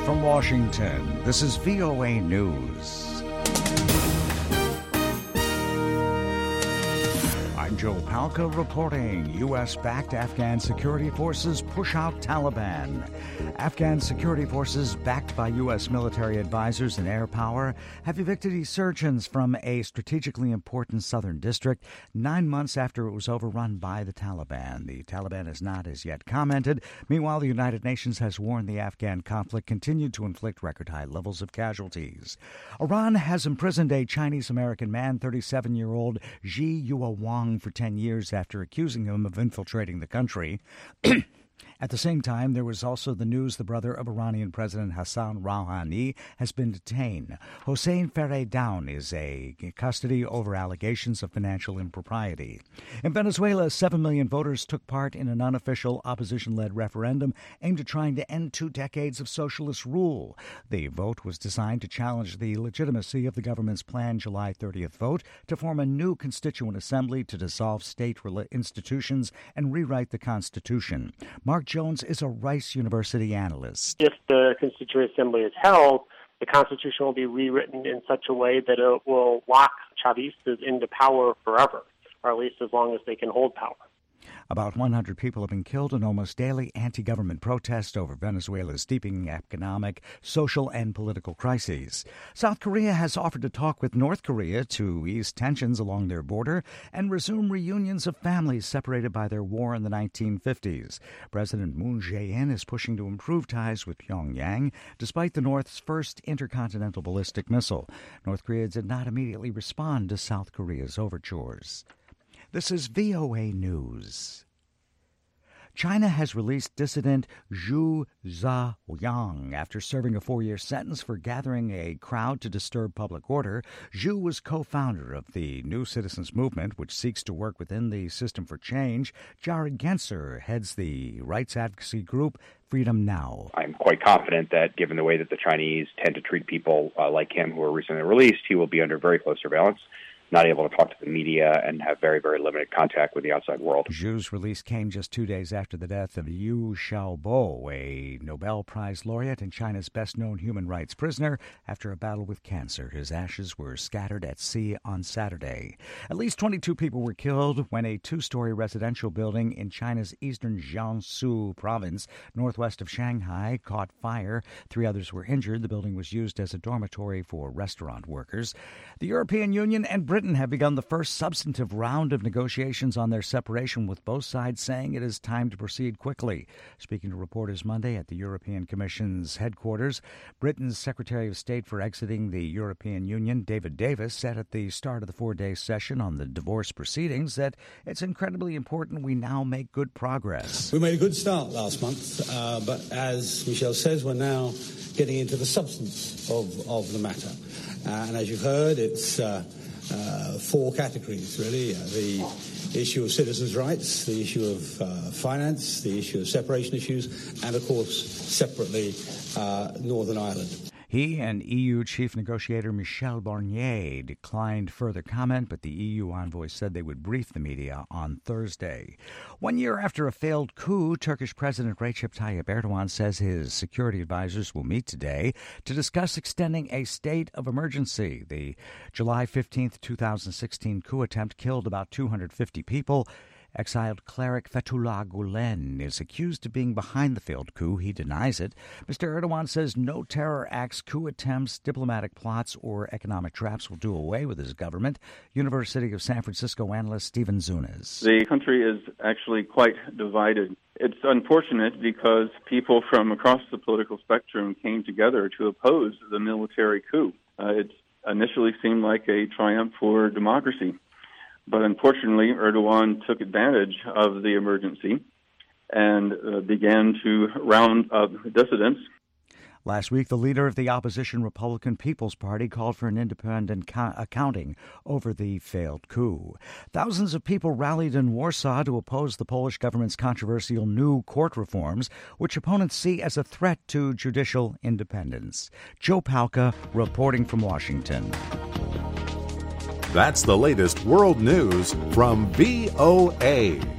From Washington, this is VOA News. I'm Joe Palca reporting. U.S.-backed Afghan security forces push out Taliban. Afghan security forces, backed by U.S. military advisors and air power, have evicted insurgents from a strategically important southern district 9 months after it was overrun by the Taliban. The Taliban has not as yet commented. Meanwhile, the United Nations has warned the Afghan conflict continued to inflict record-high levels of casualties. Iran has imprisoned a Chinese-American man, 37-year-old Ji Yuewang, for 10 years after accusing him of infiltrating the country. At the same time, there was also the news the brother of Iranian President Hassan Rouhani has been detained. Hossein Faredown is in custody over allegations of financial impropriety. In Venezuela, 7 million voters took part in an unofficial opposition-led referendum aimed at trying to end 2 decades of socialist rule. The vote was designed to challenge the legitimacy of the government's planned July 30th vote to form a new constituent assembly to dissolve state institutions and rewrite the Constitution. Mark Jones is a Rice University analyst. If the Constituent Assembly is held, the Constitution will be rewritten in such a way that it will lock Chavistas into power forever, or at least as long as they can hold power. About 100 people have been killed in almost daily anti-government protests over Venezuela's deepening economic, social, and political crises. South Korea has offered to talk with North Korea to ease tensions along their border and resume reunions of families separated by their war in the 1950s. President Moon Jae-in is pushing to improve ties with Pyongyang, despite the North's first intercontinental ballistic missile. North Korea did not immediately respond to South Korea's overtures. This is VOA News. China has released dissident Zhu Zhaoyang after serving a 4-year sentence for gathering a crowd to disturb public order. Zhu was co-founder of the New Citizens Movement, which seeks to work within the system for change. Jared Genser heads the rights advocacy group Freedom Now. I'm quite confident that given the way that the Chinese tend to treat people like him who were recently released, he will be under very close surveillance, not able to talk to the media, and have very, very limited contact with the outside world. Zhu's release came just 2 days after the death of Liu Xiaobo, a Nobel Prize laureate and China's best-known human rights prisoner, after a battle with cancer. His ashes were scattered at sea on Saturday. At least 22 people were killed when a 2-story residential building in China's eastern Jiangsu province, northwest of Shanghai, caught fire. 3 others were injured. The building was used as a dormitory for restaurant workers. The European Union and Britain have begun the first substantive round of negotiations on their separation, with both sides saying it is time to proceed quickly. Speaking to reporters Monday at the European Commission's headquarters, Britain's Secretary of State for exiting the European Union, David Davis, said at the start of the 4-day session on the divorce proceedings that it's incredibly important we now make good progress. We made a good start last month, but as Michelle says, we're now getting into the substance of the matter. And as you've heard, it's 4 categories, really. The issue of citizens' rights, the issue of finance, the issue of separation issues, and, of course, separately, Northern Ireland. He and EU chief negotiator Michel Barnier declined further comment, but the EU envoy said they would brief the media on Thursday. 1 year after a failed coup, Turkish President Recep Tayyip Erdogan says his security advisors will meet today to discuss extending a state of emergency. The July 15th, 2016 coup attempt killed about 250 people. Exiled cleric Fethullah Gulen is accused of being behind the failed coup. He denies it. Mr. Erdogan says no terror acts, coup attempts, diplomatic plots, or economic traps will do away with his government. University of San Francisco analyst Stephen Zunes. The country is actually quite divided. It's unfortunate because people from across the political spectrum came together to oppose the military coup. It initially seemed like a triumph for democracy. But unfortunately, Erdogan took advantage of the emergency and began to round up dissidents. Last week, the leader of the opposition Republican People's Party called for an independent accounting over the failed coup. Thousands of people rallied in Warsaw to oppose the Polish government's controversial new court reforms, which opponents see as a threat to judicial independence. Joe Palca reporting from Washington. That's the latest world news from VOA.